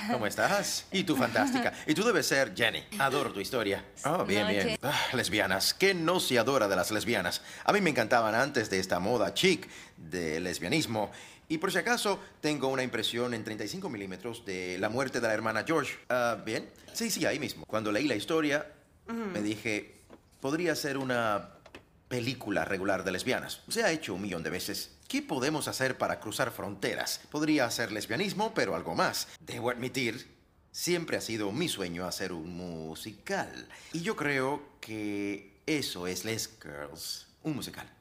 ¿Cómo estás? Y tú, fantástica. Y tú debes ser Jenny. Adoro tu historia. Oh, bien, No, bien. que- Lesbianas. ¿Quién no se adora de las lesbianas? A mí me encantaban antes de esta moda chic de lesbianismo. Y por si acaso, tengo una impresión en 35 milímetros de la muerte de la hermana George. ¿Bien? Sí, sí, ahí mismo. Cuando leí la historia, me dije, podría ser una película regular de lesbianas. Se ha hecho 1 millón de veces. ¿Qué podemos hacer para cruzar fronteras? Podría ser lesbianismo, pero algo más. Debo admitir, siempre ha sido mi sueño hacer un musical. Y yo creo que eso es Les Girls, un musical.